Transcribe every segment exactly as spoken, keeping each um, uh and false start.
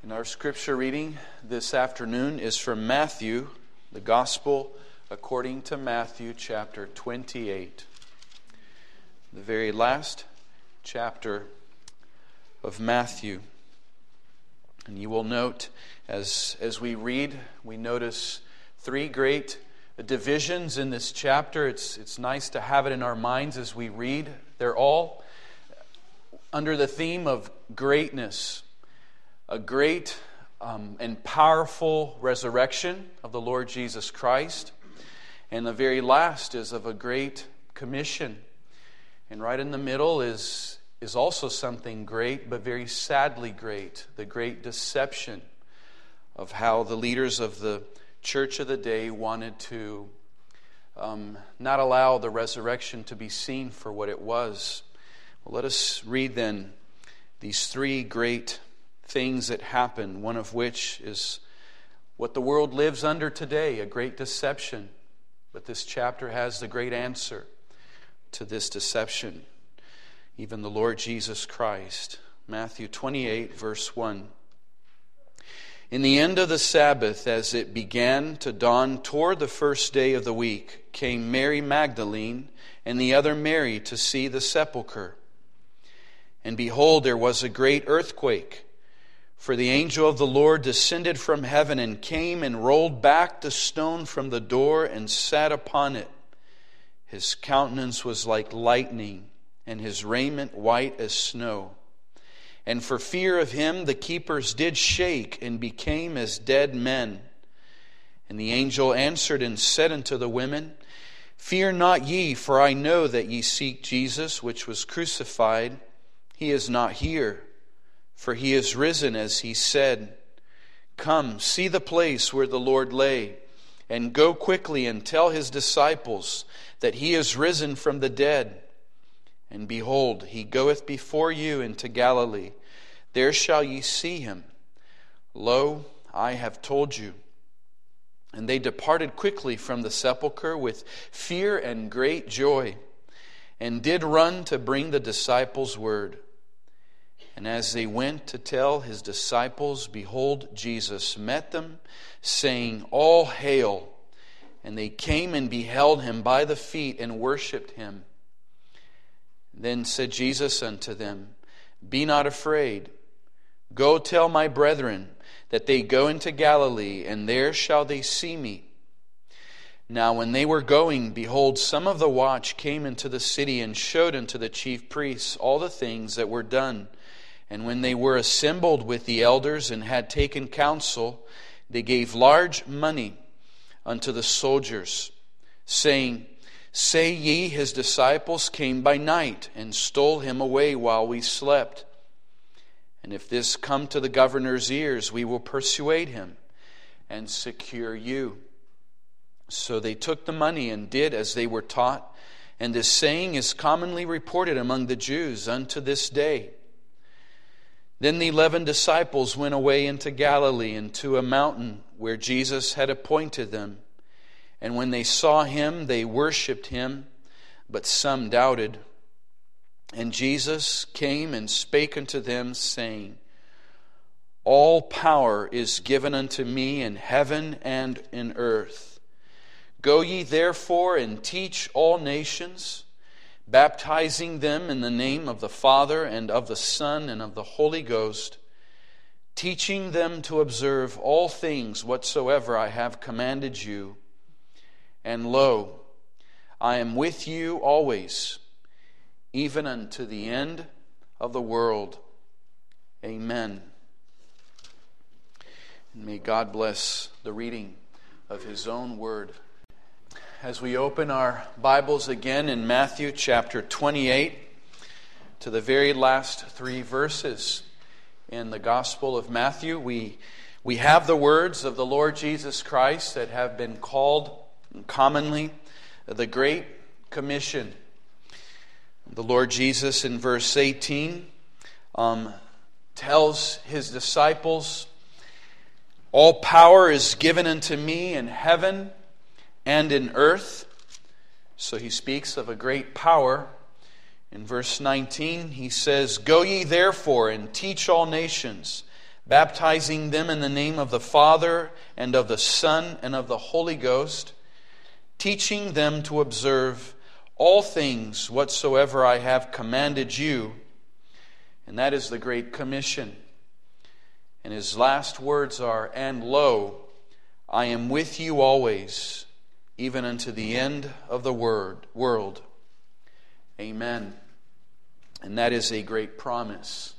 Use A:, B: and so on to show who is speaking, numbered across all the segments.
A: And our scripture reading this afternoon is from Matthew, the Gospel according to Matthew chapter twenty-eight. The very last chapter of Matthew. And you will note as, as we read, we notice three great divisions in this chapter. It's, it's nice to have it in our minds as we read. They're all under the theme of greatness. A great um, and powerful resurrection of the Lord Jesus Christ. And the very last is of a great commission. And right in the middle is, is also something great, but very sadly great. The great deception of how the leaders of the church of the day wanted to um, not allow the resurrection to be seen for what it was. Well, let us read then these three great things that happen, one of which is what the world lives under today, a great deception. But this chapter has the great answer to this deception. Even the Lord Jesus Christ. Matthew twenty-eight, verse one. In the end of the Sabbath, as it began to dawn toward the first day of the week, came Mary Magdalene and the other Mary to see the sepulchre. And behold, there was a great earthquake. For the angel of the Lord descended from heaven and came and rolled back the stone from the door and sat upon it. His countenance was like lightning, and his raiment white as snow. And for fear of him the keepers did shake and became as dead men. And the angel answered and said unto the women, Fear not ye, for I know that ye seek Jesus, which was crucified. He is not here, for he is risen, as he said. Come, see the place where the Lord lay, and go quickly and tell his disciples that he is risen from the dead. And behold, he goeth before you into Galilee. There shall ye see him. Lo, I have told you. And they departed quickly from the sepulchre with fear and great joy, and did run to bring the disciples word. And as they went to tell his disciples, behold, Jesus met them, saying, All hail! And they came and beheld him by the feet and worshipped him. Then said Jesus unto them, Be not afraid. Go tell my brethren that they go into Galilee, and there shall they see me. Now when they were going, behold, some of the watch came into the city and showed unto the chief priests all the things that were done. And when they were assembled with the elders and had taken counsel, they gave large money unto the soldiers, saying, Say ye, his disciples came by night and stole him away while we slept. And if this come to the governor's ears, we will persuade him and secure you. So they took the money and did as they were taught. And this saying is commonly reported among the Jews unto this day. Then the eleven disciples went away into Galilee, into a mountain where Jesus had appointed them. And when they saw him, they worshipped him, but some doubted. And Jesus came and spake unto them, saying, All power is given unto me in heaven and in earth. Go ye therefore and teach all nations, baptizing them in the name of the Father and of the Son and of the Holy Ghost, teaching them to observe all things whatsoever I have commanded you. And lo, I am with you always, even unto the end of the world. Amen. And may God bless the reading of his own word. As we open our Bibles again in Matthew chapter twenty-eight, to the very last three verses in the Gospel of Matthew, we, we have the words of the Lord Jesus Christ that have been called commonly the Great Commission. The Lord Jesus in verse eighteen um, tells his disciples, All power is given unto me in heaven and in earth. So he speaks of a great power. In verse nineteen, he says, Go ye therefore and teach all nations, baptizing them in the name of the Father and of the Son and of the Holy Ghost, teaching them to observe all things whatsoever I have commanded you. And that is the Great Commission. And his last words are, and lo, I am with you always, even unto the end of the word, world. Amen. And that is a great promise.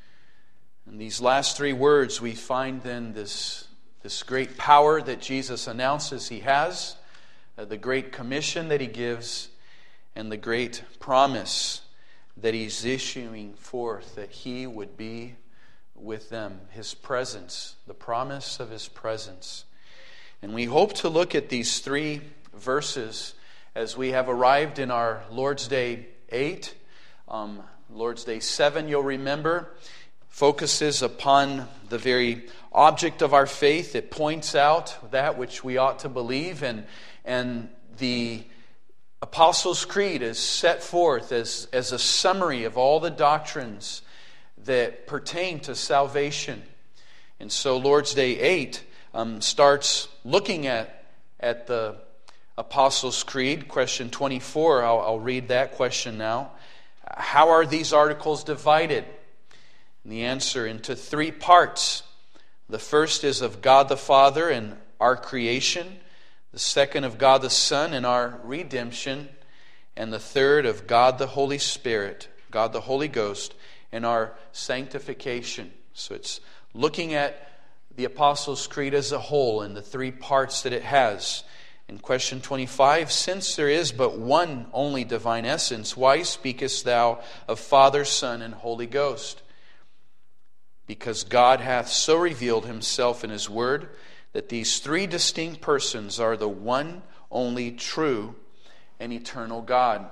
A: In these last three words, we find then this, this great power that Jesus announces he has, uh, the great commission that he gives, and the great promise that he's issuing forth that he would be with them. His presence, the promise of his presence. And we hope to look at these three verses as we have arrived in our Lord's Day eight. Um, Lord's Day seven, you'll remember, focuses upon the very object of our faith. It points out that which we ought to believe, and and the Apostles' Creed is set forth as, as a summary of all the doctrines that pertain to salvation. And so Lord's Day eight um, starts looking at, at the Apostles' Creed. Question twenty-four, I'll, I'll read that question now. How are these articles divided? And the answer, into three parts. The first is of God the Father and our creation. The second of God the Son and our redemption. And the third of God the Holy Spirit, God the Holy Ghost, and our sanctification. So it's looking at the Apostles' Creed as a whole and the three parts that it has. In question twenty-five, since there is but one only divine essence, why speakest thou of Father, Son, and Holy Ghost? Because God hath so revealed himself in his word that these three distinct persons are the one only true and eternal God.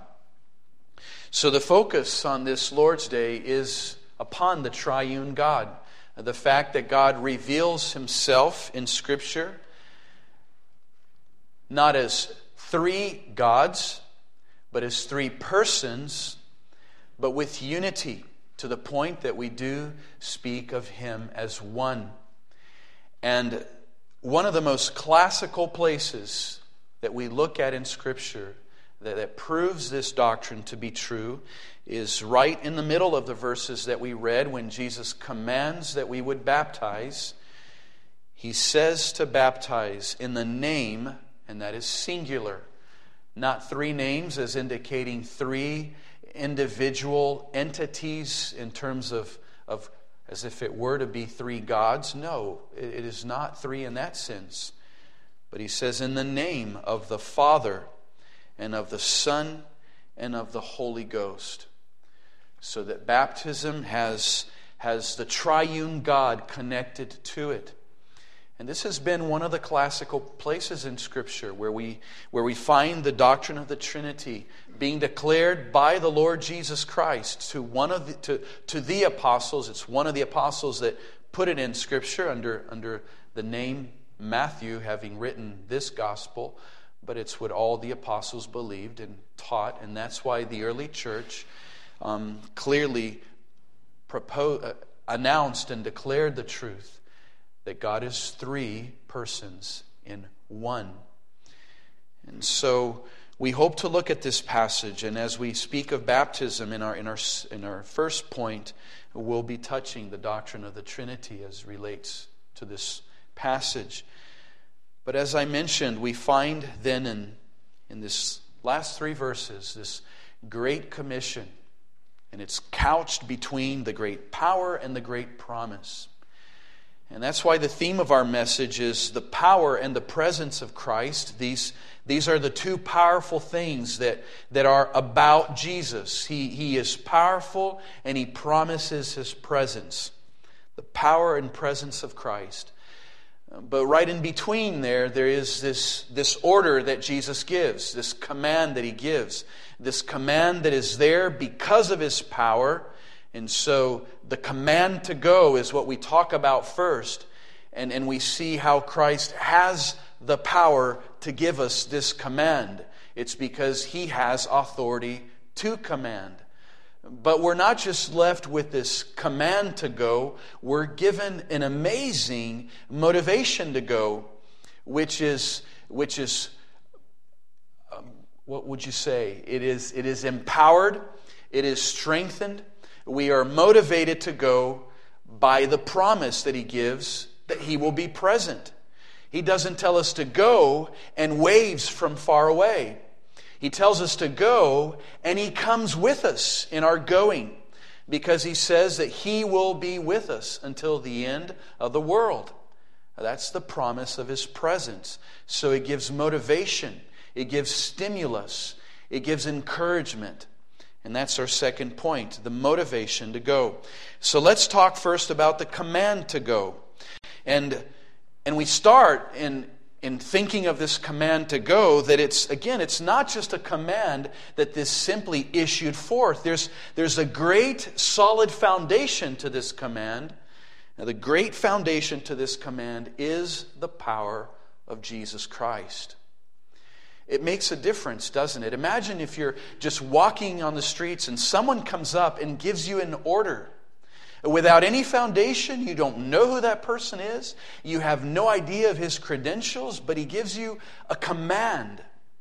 A: So the focus on this Lord's Day is upon the triune God. The fact that God reveals himself in Scripture not as three gods, but as three persons, but with unity, to the point that we do speak of him as one. And one of the most classical places that we look at in Scripture that, that proves this doctrine to be true is right in the middle of the verses that we read when Jesus commands that we would baptize. He says to baptize in the name, and that is singular, not three names as indicating three individual entities in terms of, of as if it were to be three gods. No, it is not three in that sense. But he says in the name of the Father and of the Son and of the Holy Ghost. So that baptism has, has the triune God connected to it. And this has been one of the classical places in Scripture where we where we find the doctrine of the Trinity being declared by the Lord Jesus Christ to one of the, to, to the apostles. It's one of the apostles that put it in Scripture under, under the name Matthew, having written this gospel. But it's what all the apostles believed and taught, and that's why the early church um, clearly proposed, uh, announced and declared the truth that God is three persons in one. And so we hope to look at this passage, and as we speak of baptism in our in our in our first point, we'll be touching the doctrine of the Trinity as relates to this passage. But as I mentioned, we find then in in this last three verses this great commission, and it's couched between the great power and the great promise. And that's why the theme of our message is the power and the presence of Christ. These, these are the two powerful things that, that are about Jesus. He, he is powerful and he promises his presence. The power and presence of Christ. But right in between there, there is this, this order that Jesus gives, this command that he gives. This command that is there because of his power. And so the command to go is what we talk about first. And, and we see how Christ has the power to give us this command. It's because he has authority to command. But we're not just left with this command to go. We're given an amazing motivation to go, which is, which is, um, what would you say? It is, it is empowered. It is strengthened. We are motivated to go by the promise that He gives that He will be present. He doesn't tell us to go and waves from far away. He tells us to go, and He comes with us in our going, because He says that He will be with us until the end of the world. That's the promise of His presence. So it gives motivation, it gives stimulus, it gives encouragement. And that's our second point, the motivation to go. So let's talk first about the command to go. And, and we start in In thinking of this command to go, that it's, again, it's not just a command that this simply issued forth. There's, there's a great solid foundation to this command. Now, the great foundation to this command is the power of Jesus Christ. It makes a difference, doesn't it? Imagine if you're just walking on the streets and someone comes up and gives you an order. Without any foundation, you don't know who that person is. You have no idea of his credentials, but he gives you a command.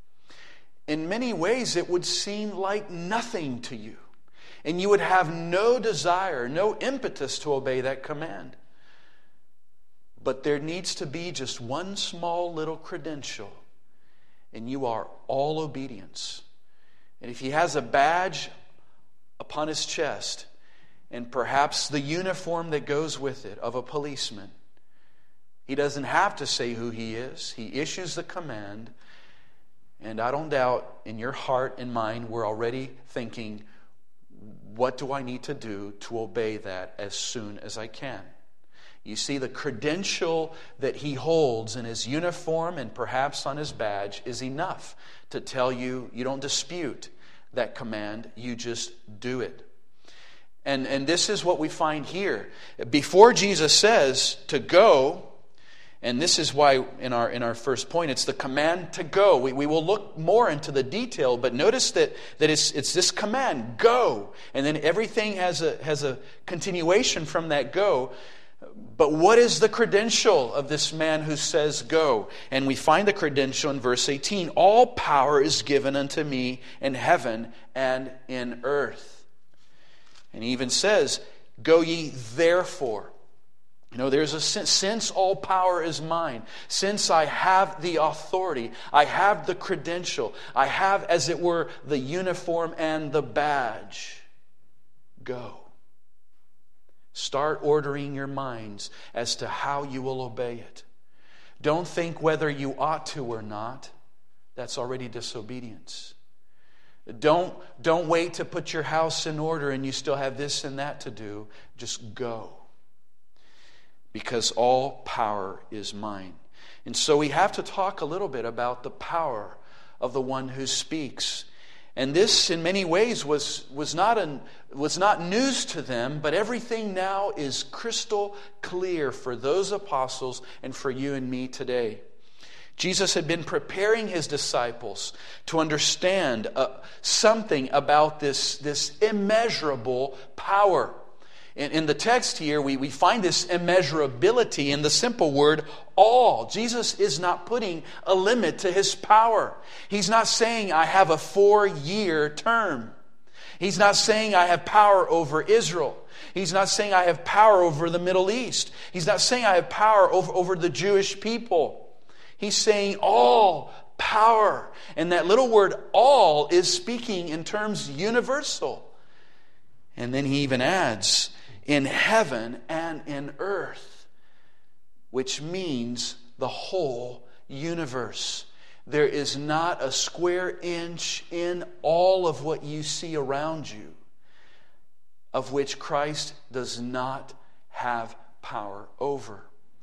A: In many ways, it would seem like nothing to you. And you would have no desire, no impetus to obey that command. But there needs to be just one small little credential, and you are all obedience. And if he has a badge upon his chest, and perhaps the uniform that goes with it of a policeman, he doesn't have to say who he is. He issues the command, and I don't doubt in your heart and mind we're already thinking, what do I need to do to obey that as soon as I can? You see, the credential that he holds in his uniform and perhaps on his badge is enough to tell you, you don't dispute that command, you just do it. And, and this is what we find here. Before Jesus says to go, and this is why in our in our first point, it's the command to go. We, we will look more into the detail, but notice that, that it's, it's this command, go. And then everything has a, has a continuation from that go. But what is the credential of this man who says go? And we find the credential in verse eighteen. All power is given unto me in heaven and in earth. And he even says, go ye therefore. You know, there's a sense, since all power is mine, since I have the authority, I have the credential, I have, as it were, the uniform and the badge, go. Start ordering your minds as to how you will obey it. Don't think whether you ought to or not. That's already disobedience. Don't, don't wait to put your house in order and you still have this and that to do. Just go. Because all power is mine. And so we have to talk a little bit about the power of the one who speaks. And this, in many ways, was, was, not an, was not news to them, but everything now is crystal clear for those apostles and for you and me today. Jesus had been preparing his disciples to understand uh, something about this, this immeasurable power. In, in the text here, we, we find this immeasurability in the simple word all. Jesus is not putting a limit to his power. He's not saying, I have a four-year term. He's not saying, I have power over Israel. He's not saying, I have power over the Middle East. He's not saying, I have power over, over the Jewish people. He's saying all power. And that little word all is speaking in terms universal. And then he even adds, in heaven and in earth, which means the whole universe. There is not a square inch in all of what you see around you of which Christ does not have power over.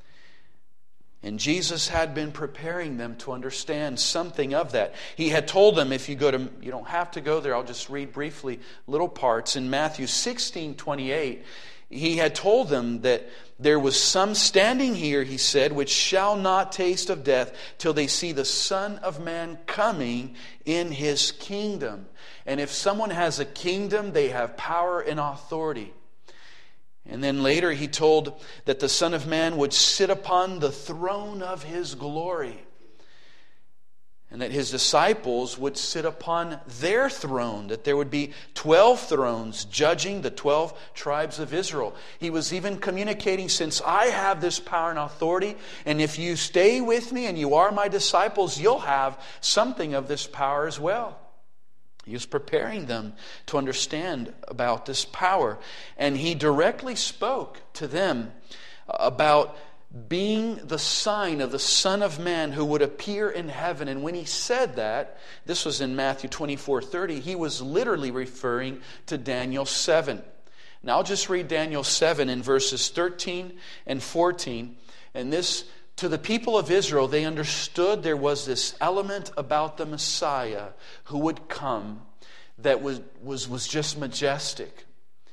A: And Jesus had been preparing them to understand something of that. He had told them, if you go to, you don't have to go there, I'll just read briefly little parts. In Matthew sixteen twenty-eight, He had told them that there was some standing here, he said, which shall not taste of death till they see the Son of Man coming in his kingdom. And if someone has a kingdom, they have power and authority. And then later he told that the Son of Man would sit upon the throne of his glory, and that his disciples would sit upon their throne, that there would be twelve thrones judging the twelve tribes of Israel. He was even communicating, since I have this power and authority, and if you stay with me and you are my disciples, you'll have something of this power as well. He was preparing them to understand about this power. And he directly spoke to them about being the sign of the Son of Man who would appear in heaven. And when he said that, this was in Matthew twenty-four thirty, he was literally referring to Daniel seven. Now I'll just read Daniel seven in verses thirteen and fourteen. And this, to the people of Israel, they understood there was this element about the Messiah who would come that was, was, was just majestic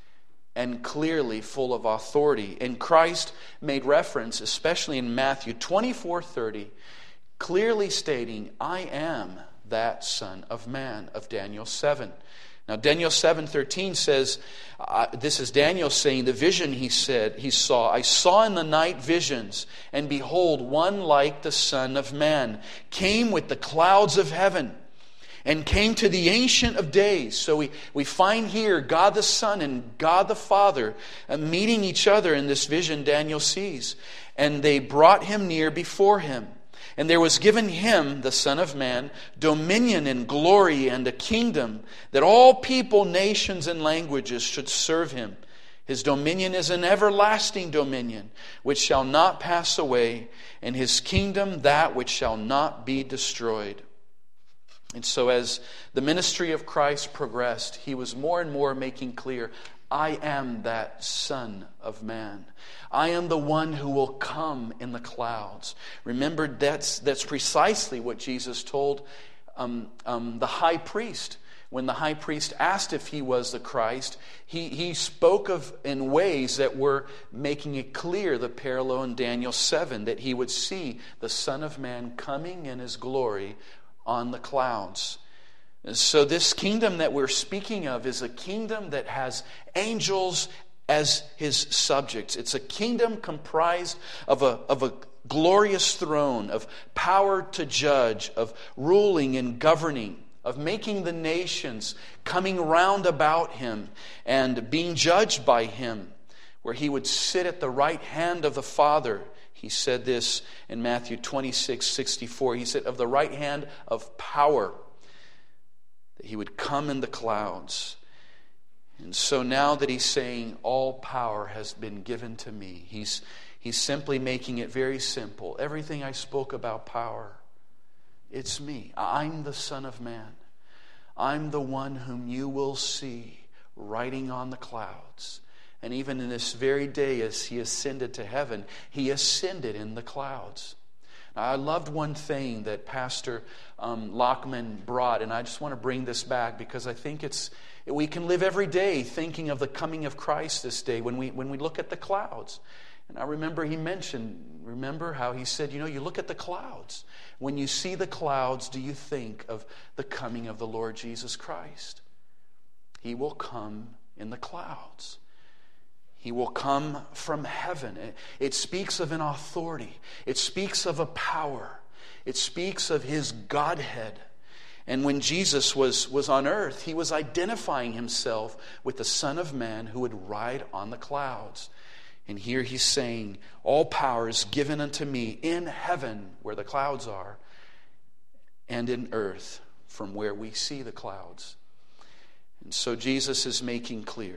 A: and clearly full of authority. And Christ made reference, especially in Matthew twenty-four thirty, clearly stating, I am that Son of Man, of Daniel seven. Now Daniel seven thirteen says, uh, this is Daniel saying, the vision he said, he saw, I saw in the night visions, and behold, one like the Son of Man came with the clouds of heaven, and came to the Ancient of Days. So we, we find here God the Son and God the Father uh, meeting each other in this vision Daniel sees. And they brought him near before him. And there was given him, the Son of Man, dominion and glory and a kingdom, that all people, nations, and languages should serve him. His dominion is an everlasting dominion, which shall not pass away, and his kingdom that which shall not be destroyed. And so as the ministry of Christ progressed, he was more and more making clear, I am that Son of Man. I am the one who will come in the clouds. Remember, that's, that's precisely what Jesus told um, um, the high priest. When the high priest asked if he was the Christ, he, he spoke of in ways that were making it clear, the parallel in Daniel seven, that he would see the Son of Man coming in his glory on the clouds. So this kingdom that we're speaking of is a kingdom that has angels as his subjects. It's a kingdom comprised of a, of a glorious throne, of power to judge, of ruling and governing, of making the nations coming round about him and being judged by him, where he would sit at the right hand of the Father. He said this in Matthew twenty-six sixty-four. He said, of the right hand of power, that he would come in the clouds. And so now that he's saying, all power has been given to me, he's, he's simply making it very simple. Everything I spoke about power, it's me. I'm the Son of Man. I'm the one whom you will see riding on the clouds. And even in this very day as he ascended to heaven, he ascended in the clouds. Now, I loved one thing that Pastor um, Lockman brought, and I just want to bring this back because I think it's we can live every day thinking of the coming of Christ this day when we when we look at the clouds. And I remember he mentioned, remember how he said, you know, you look at the clouds. When you see the clouds, do you think of the coming of the Lord Jesus Christ? He will come in the clouds. He will come from heaven. It speaks of an authority. It speaks of a power. It speaks of his Godhead. And when Jesus was, was on earth, he was identifying himself with the Son of Man who would ride on the clouds. And here he's saying, all power is given unto me in heaven, where the clouds are, and in earth, from where we see the clouds. And so Jesus is making clear,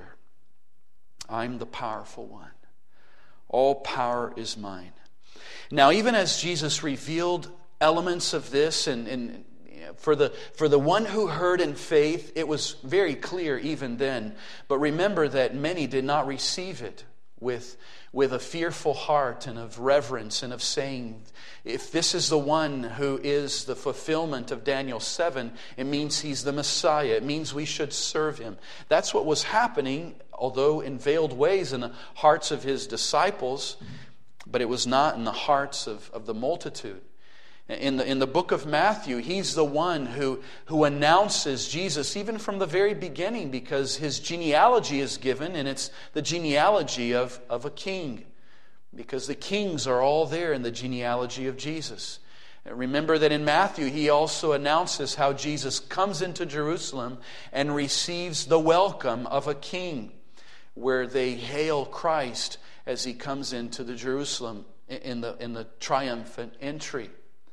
A: I'm the powerful one. All power is mine. Now, even as Jesus revealed elements of this, and, and for the for the one who heard in faith, it was very clear even then. But remember that many did not receive it with, with a fearful heart and of reverence and of saying, if this is the one who is the fulfillment of Daniel seven, it means he's the Messiah. It means we should serve him. That's what was happening, although in veiled ways, in the hearts of his disciples, but it was not in the hearts of, of the multitude. In the, in the book of Matthew, he's the one who, who announces Jesus even from the very beginning, because his genealogy is given, and it's the genealogy of, of a king, because the kings are all there in the genealogy of Jesus. And remember that in Matthew, he also announces how Jesus comes into Jerusalem and receives the welcome of a king, where they hail Christ as he comes into the Jerusalem in the, in the triumphant entry.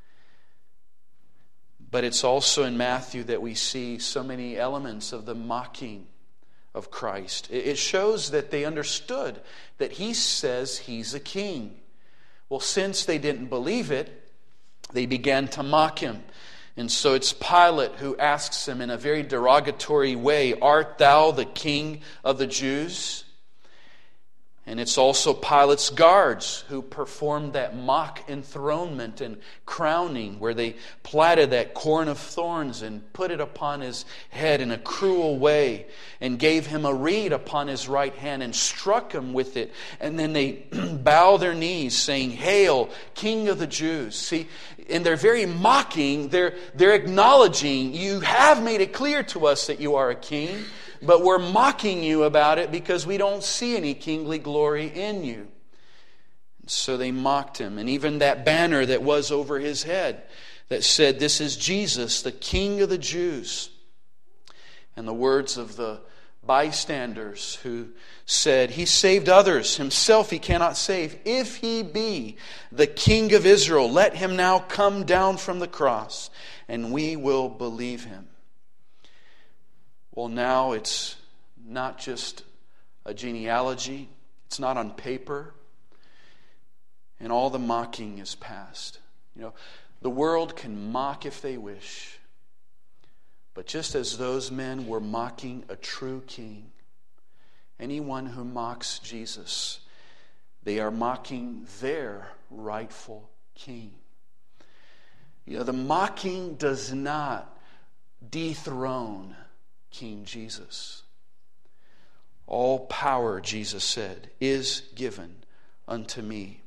A: But it's also in Matthew that we see so many elements of the mocking of Christ. It shows that they understood that he says he's a king. Well, since they didn't believe it, they began to mock him. And so it's Pilate who asks him in a very derogatory way, "Art thou the king of the Jews?" And it's also Pilate's guards who performed that mock enthronement and crowning, where they plaited that crown of thorns and put it upon his head in a cruel way, and gave him a reed upon his right hand and struck him with it. And then they bow their knees saying, "Hail, King of the Jews." See, in their very mocking, they're, they're acknowledging, you have made it clear to us that you are a king, but we're mocking you about it because we don't see any kingly glory in you. So they mocked him. And even that banner that was over his head that said, "This is Jesus, the King of the Jews." And the words of the bystanders who said, "He saved others, himself he cannot save. If he be the King of Israel, let him now come down from the cross, and we will believe him." Well, now it's not just a genealogy. It's not on paper. And all the mocking is past. You know, the world can mock if they wish. But just as those men were mocking a true king, anyone who mocks Jesus, they are mocking their rightful king. You know, the mocking does not dethrone King Jesus. All power, Jesus said, is given unto me.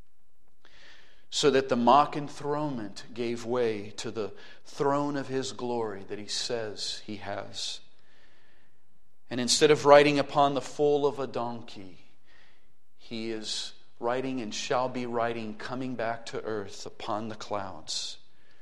A: So that the mock enthronement gave way to the throne of his glory that he says he has. And instead of riding upon the foal of a donkey, he is riding and shall be riding, coming back to earth upon the clouds.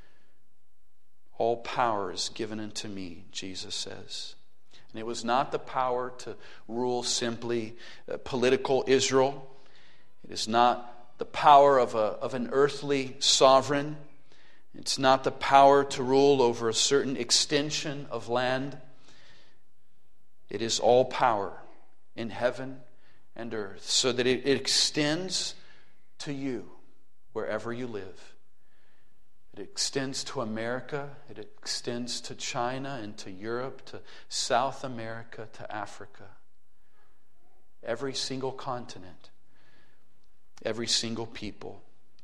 A: All power is given unto me, Jesus says. And it was not the power to rule simply uh, political Israel. It is not the power of, a, of an earthly sovereign. It's not the power to rule over a certain extension of land. It is all power in heaven and earth, so that it, it extends to you wherever you live. It extends to America, it extends to China and to Europe, to South America, to Africa. Every single continent, every single people.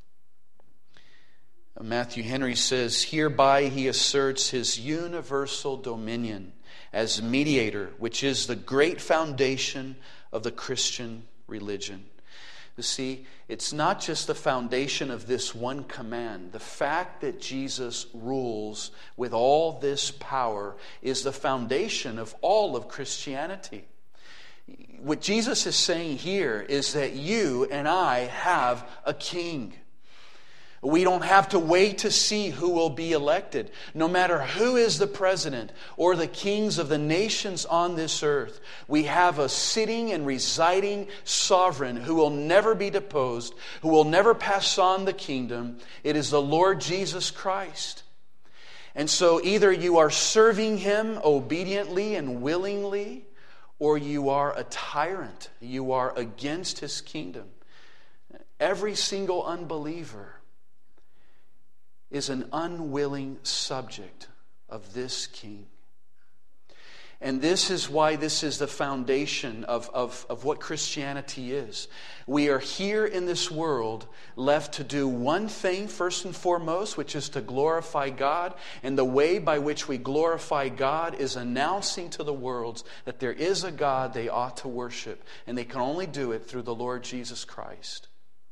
A: Matthew Henry says, "Hereby he asserts his universal dominion as mediator, which is the great foundation of the Christian religion." You see, it's not just the foundation of this one command. The fact that Jesus rules with all this power is the foundation of all of Christianity. What Jesus is saying here is that you and I have a king. We don't have to wait to see who will be elected. No matter who is the president or the kings of the nations on this earth, we have a sitting and residing sovereign who will never be deposed, who will never pass on the kingdom. It is the Lord Jesus Christ. And so either you are serving him obediently and willingly, or you are a tyrant. You are against his kingdom. Every single unbeliever is an unwilling subject of this king. And this is why this is the foundation of, of, of what Christianity is. We are here in this world left to do one thing first and foremost, which is to glorify God. And the way by which we glorify God is announcing to the world that there is a God they ought to worship. And they can only do it through the Lord Jesus Christ.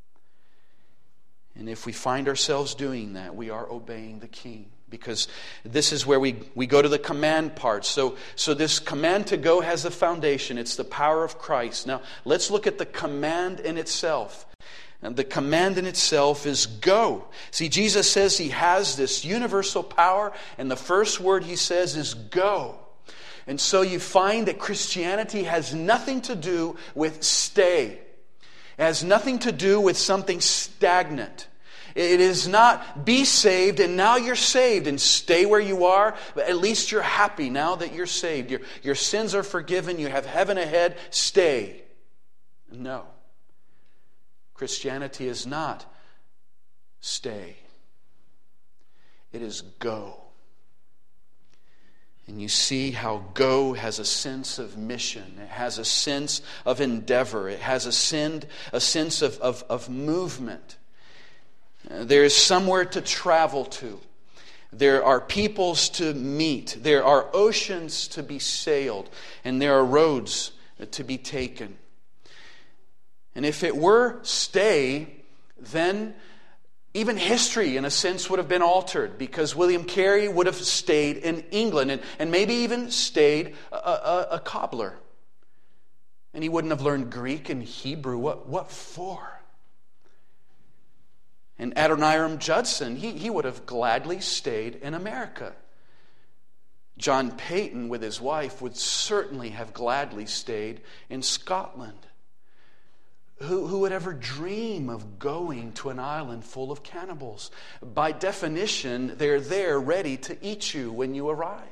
A: And if we find ourselves doing that, we are obeying the King. Because this is where we, we go to the command part. So, so this command to go has a foundation. It's the power of Christ. Now, let's look at the command in itself. And the command in itself is go. See, Jesus says He has this universal power, and the first word He says is go. And so you find that Christianity has nothing to do with stay. It has nothing to do with something stagnant. It is not be saved and now you're saved and stay where you are, but at least you're happy now that you're saved. Your, your sins are forgiven, you have heaven ahead, stay. No. Christianity is not stay. It is go. And you see how go has a sense of mission. It has a sense of endeavor. It has a, send, a sense of, of, of movement. There is somewhere to travel to. There are peoples to meet. There are oceans to be sailed. And there are roads to be taken. And if it were stay, then even history, in a sense, would have been altered. Because William Carey would have stayed in England. And, and maybe even stayed a, a, a cobbler. And he wouldn't have learned Greek and Hebrew. What, what for? And Adoniram Judson, he, he would have gladly stayed in America. John Peyton, with his wife, would certainly have gladly stayed in Scotland. Who, who would ever dream of going to an island full of cannibals? By definition, they're there ready to eat you when you arrive.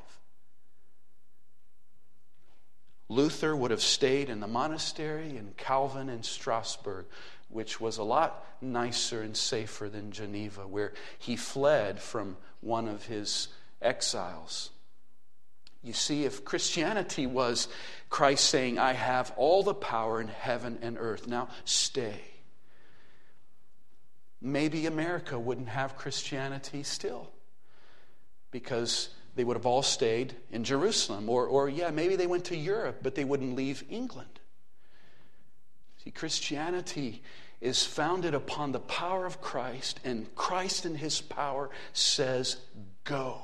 A: Luther would have stayed in the monastery, and Calvin in Strasbourg, which was a lot nicer and safer than Geneva, where he fled from one of his exiles. You see, if Christianity was Christ saying, I have all the power in heaven and earth, now stay, maybe America wouldn't have Christianity still, because they would have all stayed in Jerusalem. Or, or yeah, maybe they went to Europe, but they wouldn't leave England. See, Christianity is founded upon the power of Christ, and Christ in His power says, go.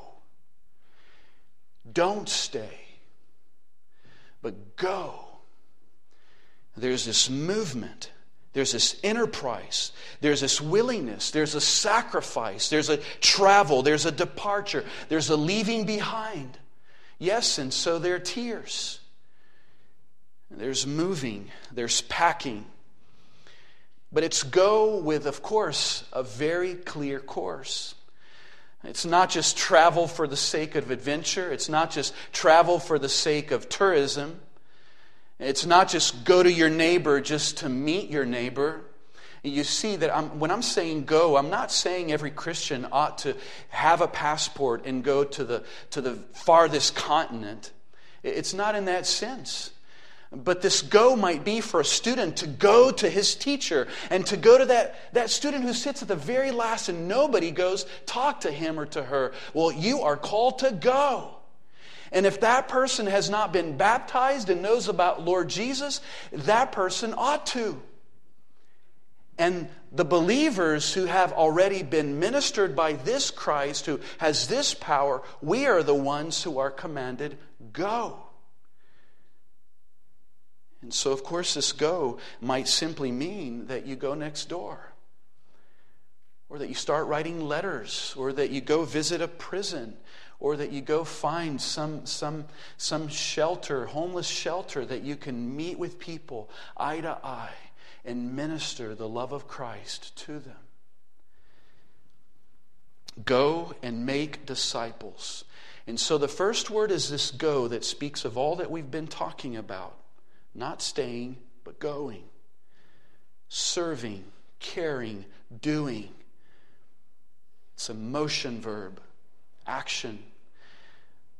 A: Don't stay, but go. There's this movement. There's this enterprise. There's this willingness. There's a sacrifice. There's a travel. There's a departure. There's a leaving behind. Yes, and so there are tears. There's moving. There's packing. But it's go with, of course, a very clear course. It's not just travel for the sake of adventure. It's not just travel for the sake of tourism. It's not just go to your neighbor just to meet your neighbor. You see that I'm, when I'm saying go, I'm not saying every Christian ought to have a passport and go to the, to the farthest continent. It's not in that sense. But this go might be for a student to go to his teacher and to go to that, that student who sits at the very last and nobody goes, talk to him or to her. Well, you are called to go. And if that person has not been baptized and knows about Lord Jesus, that person ought to. And the believers who have already been ministered by this Christ, who has this power, we are the ones who are commanded, go. And so, of course, this go might simply mean that you go next door, or that you start writing letters, or that you go visit a prison, or that you go find some, some, some shelter, homeless shelter, that you can meet with people eye to eye and minister the love of Christ to them. Go and make disciples. And so the first word is this go that speaks of all that we've been talking about. Not staying, but going. Serving, caring, doing. It's a motion verb. Action.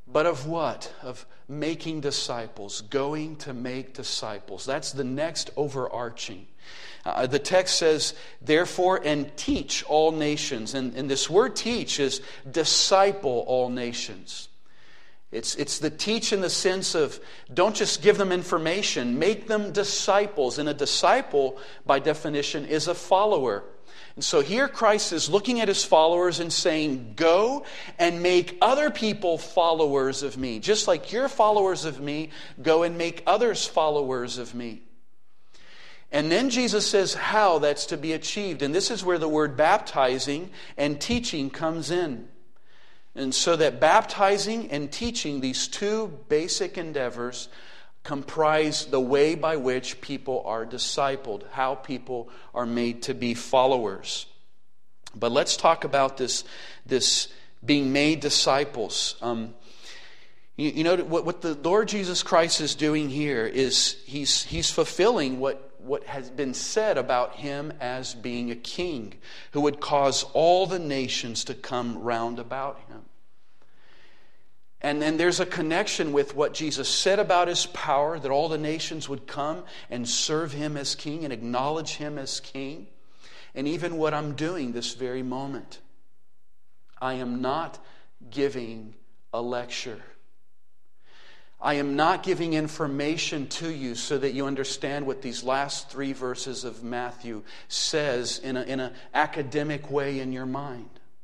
A: but of what? Of making disciples, going to make disciples. That's the next overarching. Uh, the text says, therefore, and teach all nations. And, and this word teach is disciple all nations. It's, it's the teach in the sense of don't just give them information, make them disciples. And a disciple, by definition, is a follower. And so here Christ is looking at his followers and saying, go and make other people followers of me. Just like you're followers of me, go and make others followers of me. And then Jesus says how that's to be achieved. And this is where the word baptizing and teaching comes in. And so that baptizing and teaching, these two basic endeavors, comprise the way by which people are discipled, how people are made to be followers. But let's talk about this, this being made disciples. Um, you, you know, what, what the Lord Jesus Christ is doing here is he's, he's fulfilling what, what has been said about him as being a king who would cause all the nations to come round about him. And then there's a connection with what Jesus said about his power, that all the nations would come and serve him as king and acknowledge him as king. And even what I'm doing this very moment. I am not giving a lecture. I am not giving information to you so that you understand what these last three verses of Matthew says in a, in an academic way in your mind.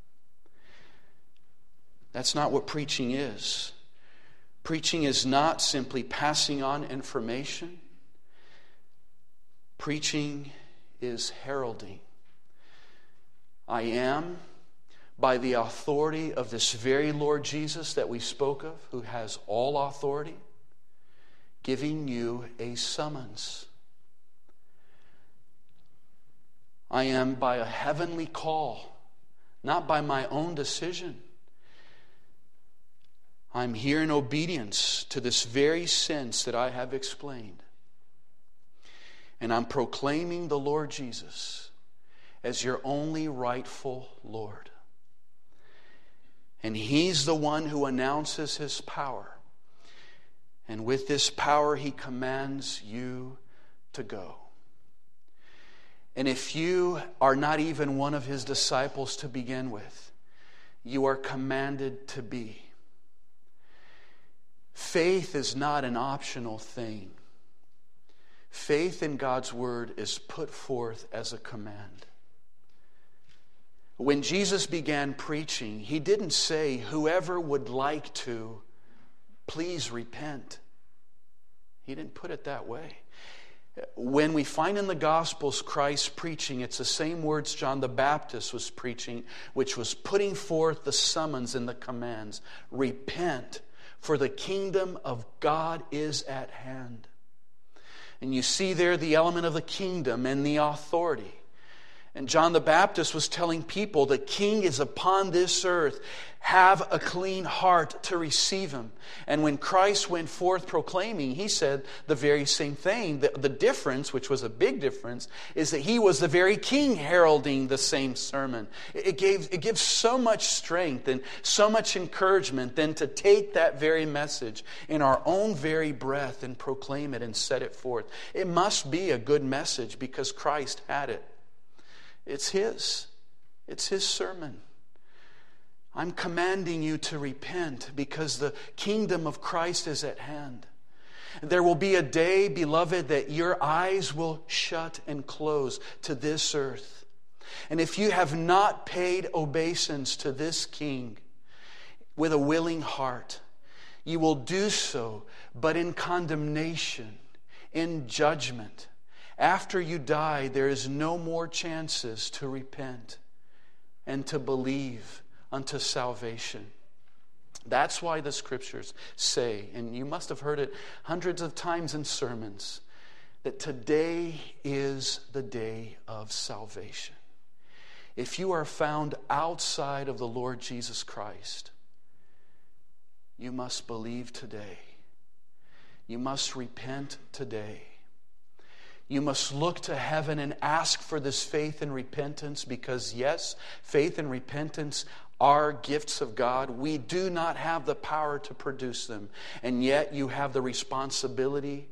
A: That's not what preaching is. Preaching is not simply passing on information. Preaching is heralding. I am, by the authority of this very Lord Jesus that we spoke of, who has all authority, giving you a summons. I am by a heavenly call, not by my own decision. I'm here in obedience to this very sense that I have explained. And I'm proclaiming the Lord Jesus as your only rightful Lord. And he's the one who announces his power. And with this power, he commands you to go. And if you are not even one of his disciples to begin with, you are commanded to be. Faith is not an optional thing. Faith in God's word is put forth as a command. When Jesus began preaching, he didn't say, whoever would like to, please repent. He didn't put it that way. When we find in the Gospels Christ preaching, it's the same words John the Baptist was preaching, which was putting forth the summons and the commands. Repent, for the kingdom of God is at hand. And you see there the element of the kingdom and the authority. And John the Baptist was telling people, the king is upon this earth. Have a clean heart to receive him. And when Christ went forth proclaiming, he said the very same thing. The, the difference, which was a big difference, is that he was the very king heralding the same sermon. It, gave, it gives so much strength and so much encouragement then to take that very message in our own very breath and proclaim it and set it forth. It must be a good message because Christ had it. It's his. It's his sermon. I'm commanding you to repent because the kingdom of Christ is at hand. There will be a day, beloved, that your eyes will shut and close to this earth. And if you have not paid obeisance to this king with a willing heart, you will do so, but in condemnation, in judgment. After you die, there is no more chances to repent and to believe unto salvation. That's why the scriptures say, and you must have heard it hundreds of times in sermons, that today is the day of salvation. If you are found outside of the Lord Jesus Christ, you must believe today. You must repent today. You must look to heaven and ask for this faith and repentance, because yes, faith and repentance are gifts of God. We do not have the power to produce them, and yet you have the responsibility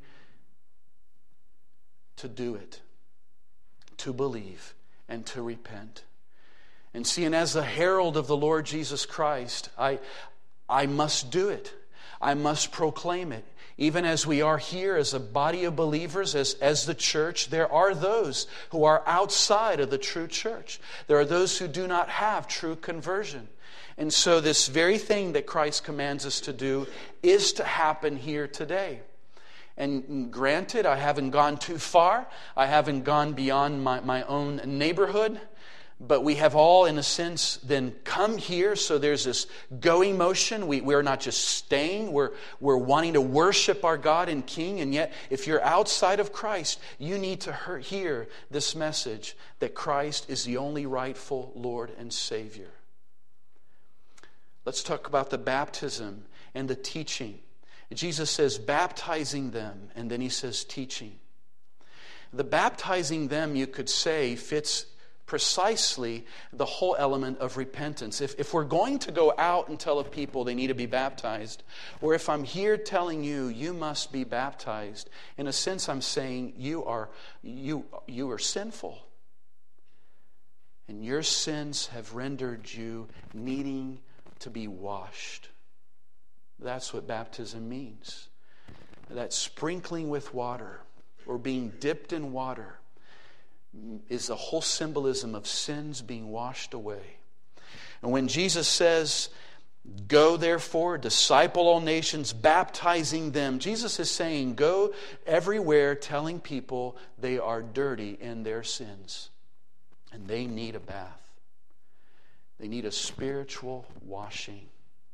A: to do it, to believe, and to repent. And see, and as a herald of the Lord Jesus Christ, I, I must do it. I must proclaim it. Even as we are here as a body of believers, as, as the church, there are those who are outside of the true church. There are those who do not have true conversion. And so this very thing that Christ commands us to do is to happen here today. And granted, I haven't gone too far. I haven't gone beyond my, my own neighborhood. But we have all, in a sense, then come here. So there's this going motion. We, we're not just staying. We're, we're wanting to worship our God and King. And yet, if you're outside of Christ, you need to hear this message that Christ is the only rightful Lord and Savior. Let's talk about the baptism and the teaching. Jesus says baptizing them, and then he says teaching. The baptizing them, you could say, fits precisely the whole element of repentance. If, if we're going to go out and tell people they need to be baptized, or if I'm here telling you, you must be baptized, in a sense I'm saying you are, you, you are sinful. And your sins have rendered you needing to be washed. That's what baptism means. That sprinkling with water, or being dipped in water, is the whole symbolism of sins being washed away. And when Jesus says, go therefore, disciple all nations, baptizing them, Jesus is saying, go everywhere telling people they are dirty in their sins. And they need a bath. They need a spiritual washing.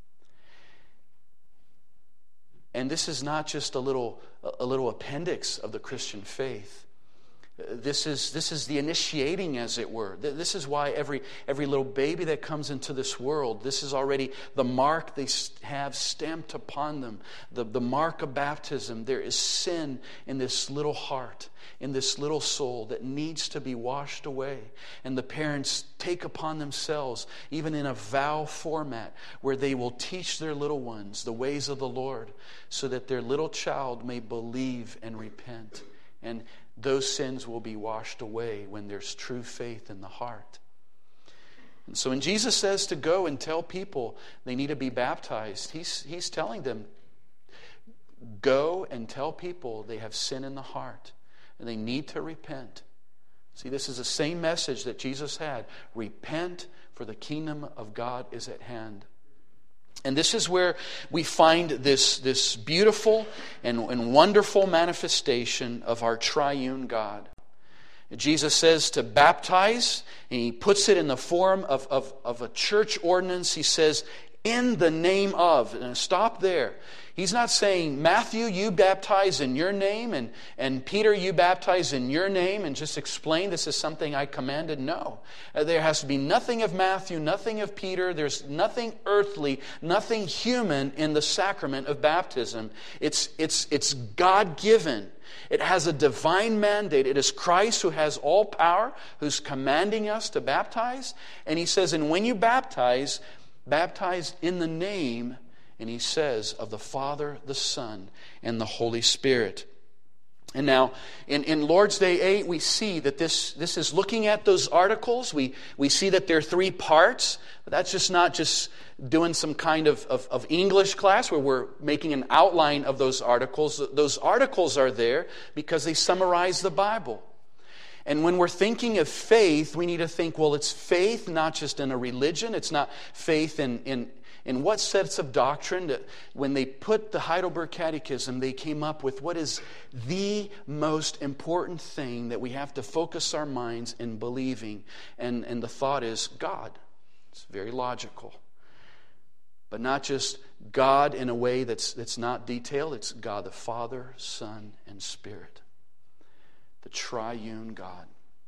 A: And this is not just a little, a little appendix of the Christian faith. This is, this is the initiating, as it were. This is why every, every little baby that comes into this world, this is already the mark they have stamped upon them. The, the mark of baptism. There is sin in this little heart, in this little soul that needs to be washed away. And the parents take upon themselves, even in a vow format, where they will teach their little ones the ways of the Lord, so that their little child may believe and repent. And those sins will be washed away when there's true faith in the heart. And so when Jesus says to go and tell people they need to be baptized, he's, he's telling them, go and tell people they have sin in the heart and they need to repent. See, this is the same message that Jesus had. Repent, for the kingdom of God is at hand. And this is where we find this, this beautiful and, and wonderful manifestation of our triune God. Jesus says to baptize, and he puts it in the form of, of, of a church ordinance. He says, in the name of. And stop there. He's not saying, Matthew, you baptize in your name, and, and Peter, you baptize in your name, and just explain this is something I commanded. No. Uh, there has to be nothing of Matthew, nothing of Peter. There's nothing earthly, nothing human in the sacrament of baptism. It's, it's, it's God-given. It has a divine mandate. It is Christ who has all power, who's commanding us to baptize. And he says, and when you baptize, baptize in the name, and he says, of the Father, the Son, and the Holy Spirit. And now, in, in Lord's Day eight, we see that this, this is looking at those articles. We, we see that there are three parts. But that's just not just doing some kind of, of, of English class where we're making an outline of those articles. Those articles are there because they summarize the Bible. And when we're thinking of faith, we need to think, well, it's faith not just in a religion. It's not faith in... in In what sets of doctrine? That when they put the Heidelberg Catechism, they came up with what is the most important thing that we have to focus our minds in believing. And, and the thought is God. It's very logical. But not just God in a way that's, that's not detailed. It's God the Father, Son, and Spirit. The triune God.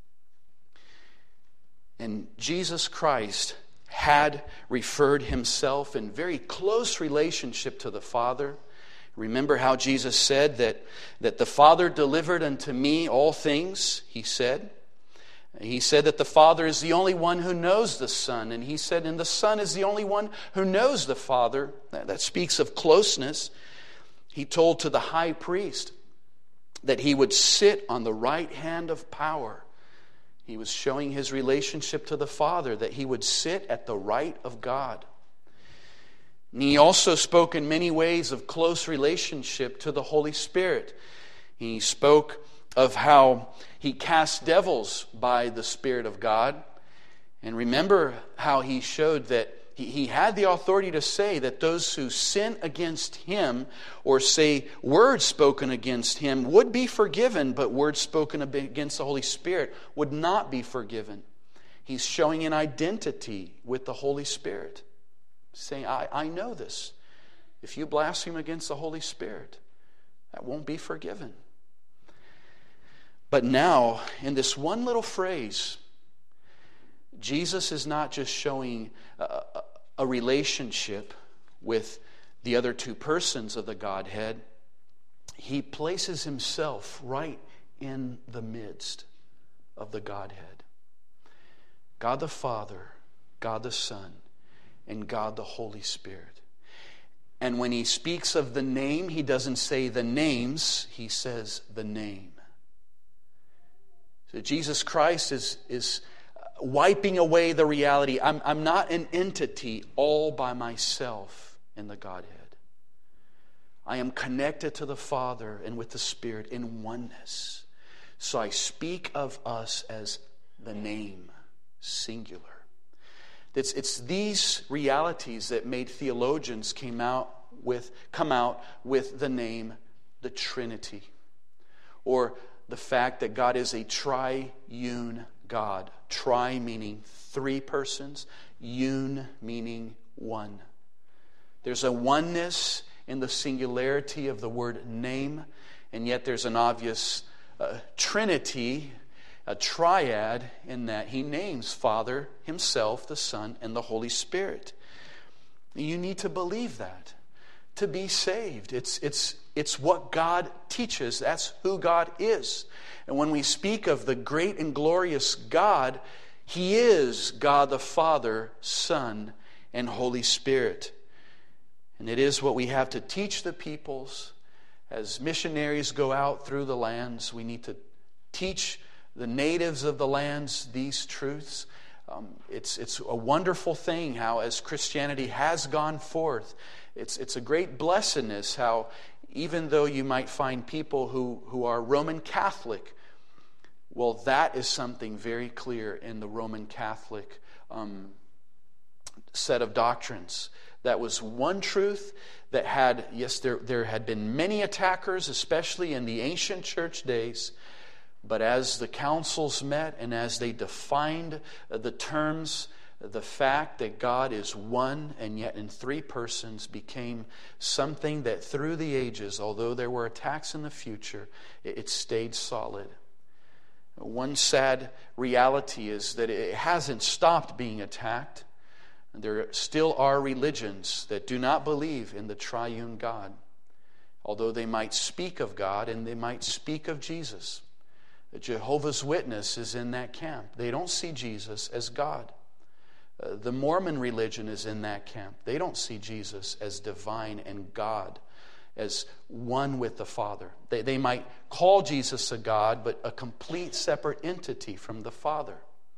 A: And Jesus Christ had referred himself in very close relationship to the Father, Remember how Jesus said that, that the Father delivered unto me all things, he said. He said that the Father is the only one who knows the Son. And he said, and the Son is the only one who knows the Father. That, that speaks of closeness. He told to the high priest that he would sit on the right hand of power. He was showing his relationship to the Father, that he would sit at the right of God. And he also spoke in many ways of close relationship to the Holy Spirit. He spoke of how he cast devils by the Spirit of God. And remember how he showed that he, he had the authority to say that those who sin against him or say words spoken against him would be forgiven, but words spoken against the Holy Spirit would not be forgiven. He's showing an identity with the Holy Spirit, saying, I, I know this. If you blaspheme against the Holy Spirit, that won't be forgiven. But now, in this one little phrase, Jesus is not just showing a, a relationship with the other two persons of the Godhead. He places himself right in the midst of the Godhead. God the Father, God the Son, and God the Holy Spirit. And when he speaks of the name, he doesn't say the names, he says the name. So Jesus Christ is, is wiping away the reality. I'm, I'm not an entity all by myself in the Godhead. I am connected to the Father and with the Spirit in oneness. So I speak of us as the name, singular. It's, it's these realities that made theologians came out with, come out with the name the Trinity, or the fact that God is a triune God. Tri meaning three persons, un meaning one. There's a oneness in the singularity of the word name, and yet there's an obvious uh, trinity, a triad, in that he names Father, himself, the Son, and the Holy Spirit. You need to believe that to be saved. It's, it's, it's what God teaches. That's who God is. And when we speak of the great and glorious God, he is God the Father, Son, and Holy Spirit. And it is what we have to teach the peoples. As missionaries go out through the lands, we need to teach the natives of the lands these truths. Um, it's, it's a wonderful thing how, as Christianity has gone forth, it's, it's a great blessedness how, even though you might find people who, who are Roman Catholic, well, that is something very clear in the Roman Catholic um, set of doctrines. That was one truth that had, yes, there, there had been many attackers, especially in the ancient church days. But as the councils met and as they defined the terms, the fact that God is one and yet in three persons became something that through the ages, although there were attacks in the future, it stayed solid. One sad reality is that it hasn't stopped being attacked. There still are religions that do not believe in the triune God, although they might speak of God and they might speak of Jesus. Jehovah's Witness is in that camp. They don't see Jesus as God. Uh, the Mormon religion is in that camp. They don't see Jesus as divine and God, as one with the Father. They, they might call Jesus a God, but a complete separate entity from the Father.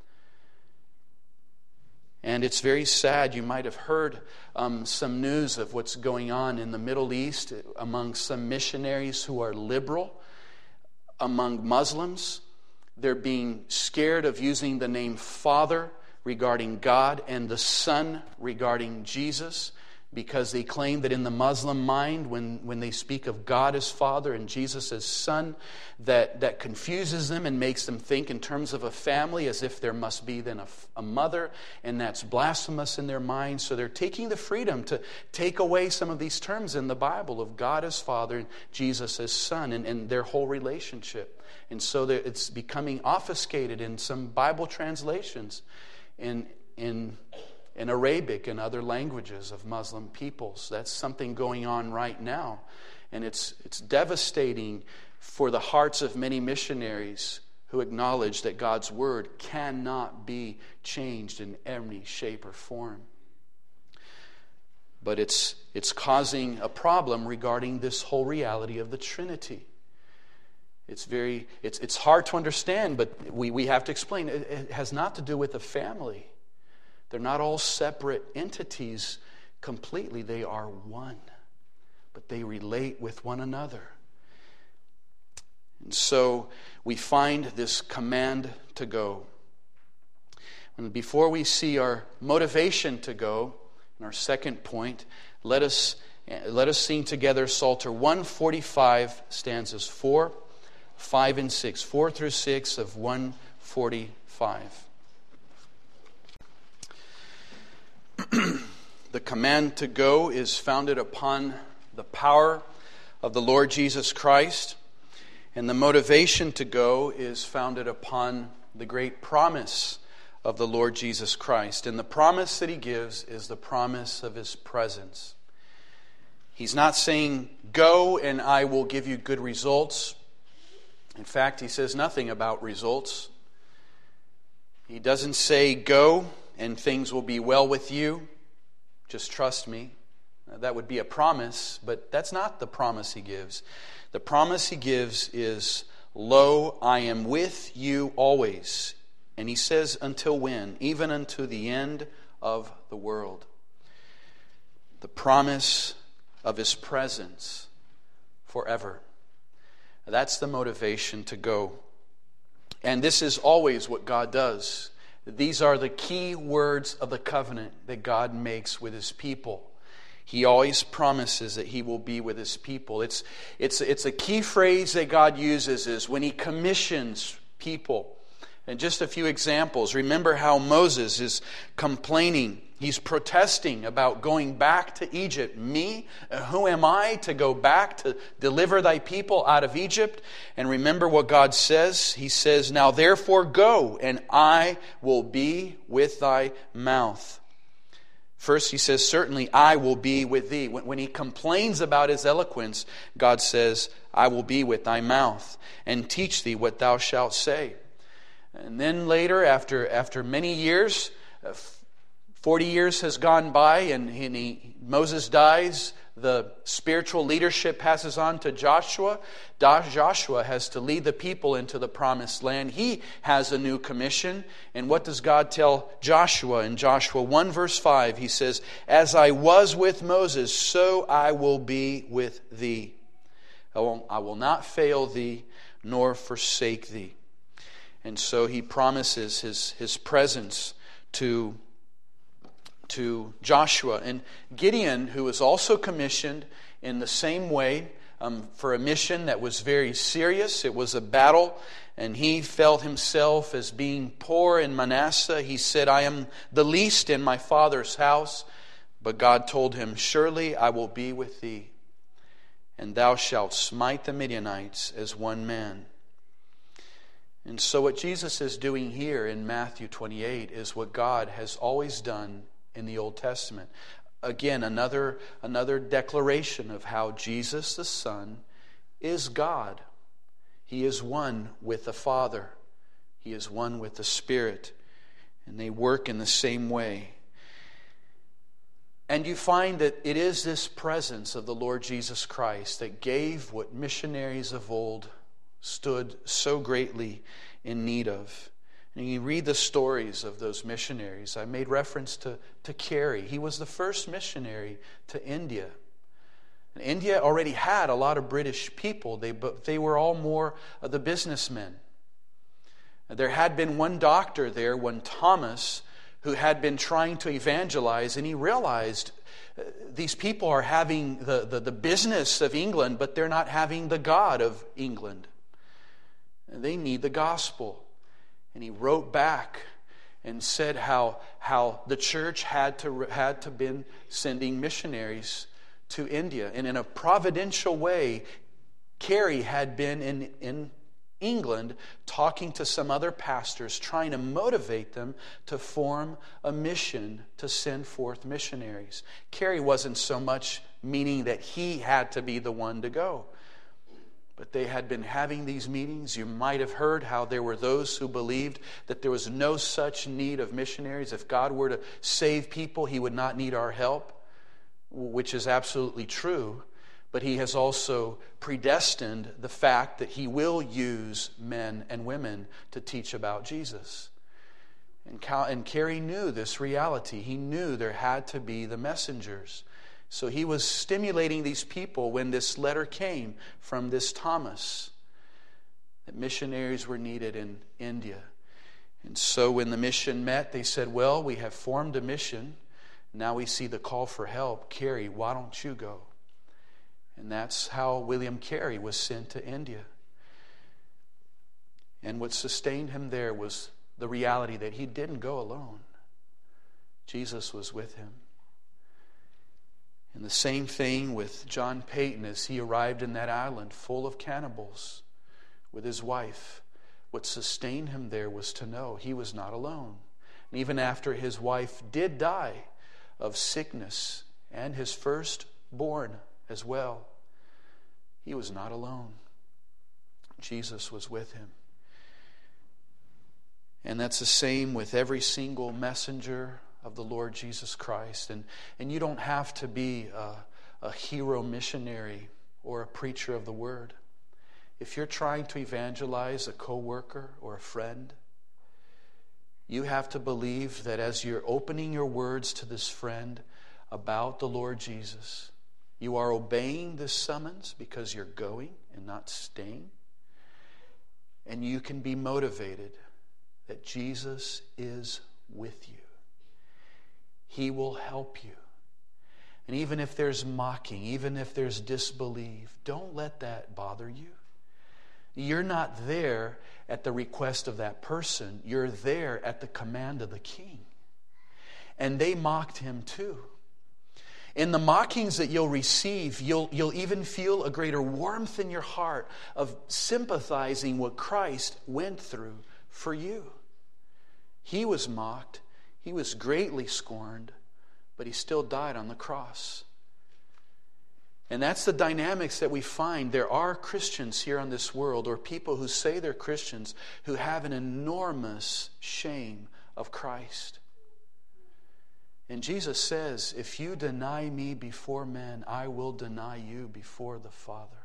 A: And it's very sad. You might have heard um, some news of what's going on in the Middle East among some missionaries who are liberal. Among Muslims, they're being scared of using the name Father regarding God and the Son regarding Jesus, because they claim that in the Muslim mind, when, when they speak of God as Father and Jesus as Son, that, that confuses them and makes them think in terms of a family, as if there must be then a, a mother, and that's blasphemous in their minds. So they're taking the freedom to take away some of these terms in the Bible of God as Father and Jesus as Son, and, and their whole relationship. And so it's becoming obfuscated in some Bible translations in in in Arabic and other languages of Muslim peoples. That's something going on right now. And it's, it's devastating for the hearts of many missionaries who acknowledge that God's word cannot be changed in any shape or form. But it's, it's causing a problem regarding this whole reality of the Trinity. It's very it's it's hard to understand, but we, we have to explain. It, it has not to do with the family. They're not all separate entities completely. They are one. But they relate with one another. And so we find this command to go. And before we see our motivation to go, in our second point, let us let us sing together Psalter one forty-five, stanzas four, five, and six. Four through six of one forty-five. The command to go is founded upon the power of the Lord Jesus Christ, and the motivation to go is founded upon the great promise of the Lord Jesus Christ. And the promise that He gives is the promise of His presence. He's not saying, go and I will give you good results. In fact, He says nothing about results. He doesn't say, go and things will be well with you. Just trust me. That would be a promise, but that's not the promise He gives. The promise He gives is, lo, I am with you always. And He says, until when? Even unto the end of the world. The promise of His presence forever. That's the motivation to go. And this is always what God does. These are the key words of the covenant that God makes with His people. He always promises that He will be with His people. It's, it's, it's a key phrase that God uses is when He commissions people. And just a few examples. Remember how Moses is complaining. He's protesting about going back to Egypt. Me? Who am I to go back to deliver thy people out of Egypt? And remember what God says. He says, now therefore go, and I will be with thy mouth. First He says, certainly I will be with thee. When, when he complains about his eloquence, God says, I will be with thy mouth and teach thee what thou shalt say. And then later, after after many years, forty years has gone by, and he, Moses dies. The spiritual leadership passes on to Joshua. Joshua has to lead the people into the promised land. He has a new commission. And what does God tell Joshua? In Joshua one verse five, He says, as I was with Moses, so I will be with thee. I will, I will not fail thee, nor forsake thee. And so He promises His, his presence to, to Joshua. And Gideon, who was also commissioned in the same way um, for a mission that was very serious. It was a battle, and he felt himself as being poor in Manasseh. He said, I am the least in my father's house. But God told him, surely I will be with thee, and thou shalt smite the Midianites as one man. And so what Jesus is doing here in Matthew twenty-eight is what God has always done in the Old Testament. Again, another, another declaration of how Jesus the Son is God. He is one with the Father. He is one with the Spirit. And they work in the same way. And you find that it is this presence of the Lord Jesus Christ that gave what missionaries of old stood so greatly in need of. And you read the stories of those missionaries. I made reference to, to Carey. He was the first missionary to India. And India already had a lot of British people, they, but they were all more of the businessmen. There had been one doctor there, one Thomas, who had been trying to evangelize, and he realized uh, these people are having the, the, the business of England, but they're not having the God of England. And they need the gospel. And he wrote back and said how, how the church had to had to been sending missionaries to India. And in a providential way, Carey had been in, in England talking to some other pastors, trying to motivate them to form a mission to send forth missionaries. Carey wasn't so much meaning that he had to be the one to go. But they had been having these meetings. You might have heard how there were those who believed that there was no such need of missionaries. If God were to save people, He would not need our help, which is absolutely true. But He has also predestined the fact that He will use men and women to teach about Jesus. And, Cal- and Carey knew this reality. He knew there had to be the messengers. So he was stimulating these people when this letter came from this Thomas, that missionaries were needed in India. And so when the mission met, they said, well, we have formed a mission. Now we see the call for help. Carey, why don't you go? And that's how William Carey was sent to India. And what sustained him there was the reality that he didn't go alone. Jesus was with him. And the same thing with John Peyton as he arrived in that island full of cannibals with his wife. What sustained him there was to know he was not alone. And even after his wife did die of sickness and his firstborn as well, he was not alone. Jesus was with him. And that's the same with every single messenger of the Lord Jesus Christ. And, and you don't have to be a, a hero missionary or a preacher of the word. If you're trying to evangelize a co-worker or a friend, you have to believe that as you're opening your words to this friend about the Lord Jesus, you are obeying this summons because you're going and not staying. And you can be motivated that Jesus is with you. He will help you. And even if there's mocking, even if there's disbelief, don't let that bother you. You're not there at the request of that person. You're there at the command of the king. And they mocked him too. In the mockings that you'll receive, you'll, you'll even feel a greater warmth in your heart of sympathizing what Christ went through for you. He was mocked. He was greatly scorned, but He still died on the cross. And that's the dynamics that we find. There are Christians here on this world, or people who say they're Christians, who have an enormous shame of Christ. And Jesus says, if you deny me before men, I will deny you before the Father.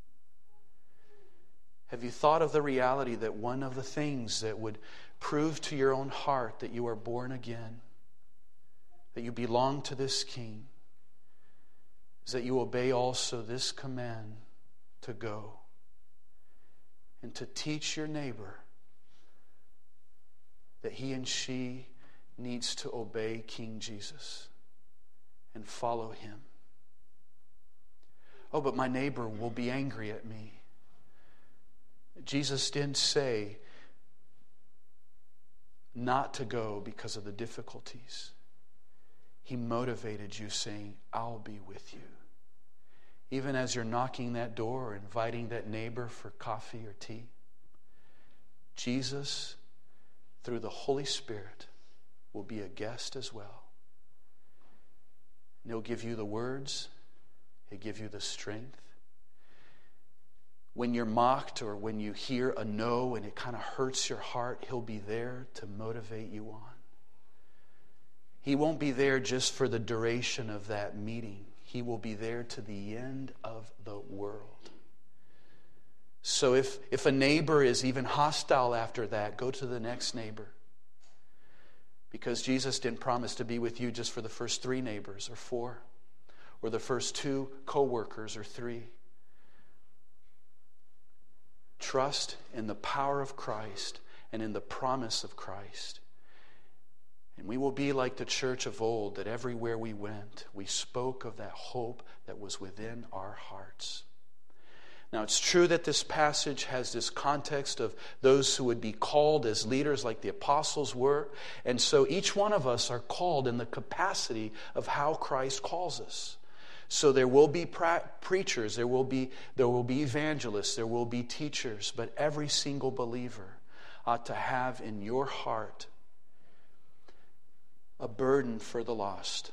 A: Have you thought of the reality that one of the things that would prove to your own heart that you are born again, that you belong to this King, is that you obey also this command to go and to teach your neighbor that he and she needs to obey King Jesus and follow Him. Oh, but my neighbor will be angry at me. Jesus didn't say not to go because of the difficulties. He motivated you saying, I'll be with you. Even as you're knocking that door or inviting that neighbor for coffee or tea, Jesus, through the Holy Spirit, will be a guest as well. And He'll give you the words. He'll give you the strength. When you're mocked or when you hear a no and it kind of hurts your heart, He'll be there to motivate you on. He won't be there just for the duration of that meeting. He will be there to the end of the world. So if, if a neighbor is even hostile after that, go to the next neighbor. Because Jesus didn't promise to be with you just for the first three neighbors or four, or the first two co-workers or three. Trust in the power of Christ and in the promise of Christ. And we will be like the church of old, that everywhere we went, we spoke of that hope that was within our hearts. Now, it's true that this passage has this context of those who would be called as leaders like the apostles were. And so each one of us are called in the capacity of how Christ calls us. So there will be pra- preachers, there will be, there will be evangelists, there will be teachers, but every single believer ought to have in your heart a burden for the lost.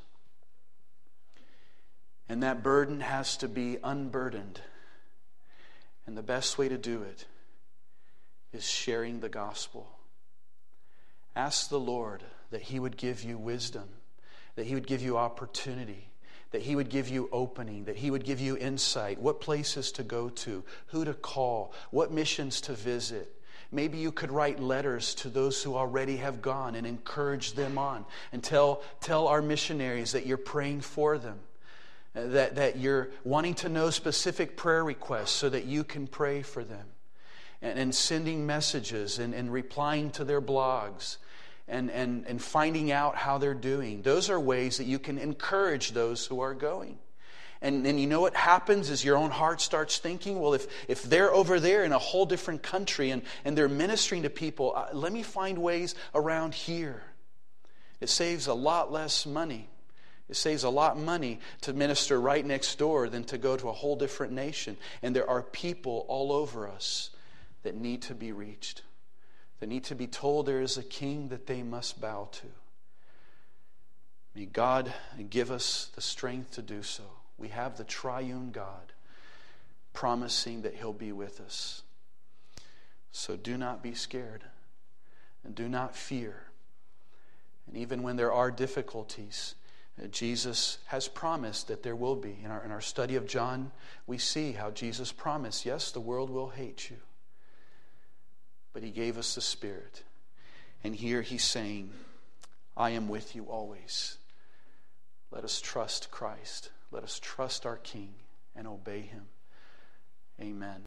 A: And that burden has to be unburdened. And the best way to do it is sharing the gospel. Ask the Lord that He would give you wisdom, that He would give you opportunity, that He would give you opening, that He would give you insight, what places to go to, who to call, what missions to visit. Maybe you could write letters to those who already have gone and encourage them on. And tell, tell our missionaries that you're praying for them, that, that you're wanting to know specific prayer requests so that you can pray for them. And, and sending messages and, and replying to their blogs. And, and, and finding out how they're doing. Those are ways that you can encourage those who are going. And, and you know what happens is your own heart starts thinking, well, if, if they're over there in a whole different country and, and they're ministering to people, uh, let me find ways around here. It saves a lot less money. It saves a lot of money to minister right next door than to go to a whole different nation. And there are people all over us that need to be reached. They need to be told there is a king that they must bow to. May God give us the strength to do so. We have the triune God promising that He'll be with us. So do not be scared and do not fear. And even when there are difficulties, Jesus has promised that there will be. In our, in our study of John, we see how Jesus promised, yes, the world will hate you. But He gave us the Spirit. And here He's saying, I am with you always. Let us trust Christ. Let us trust our King and obey Him. Amen.